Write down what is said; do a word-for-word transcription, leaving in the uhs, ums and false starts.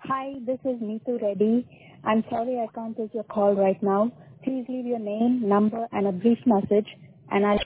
Hi, this is Neetu Reddy. I'm sorry I can't take your call right now. Please leave your name, number, and a brief message, and I'll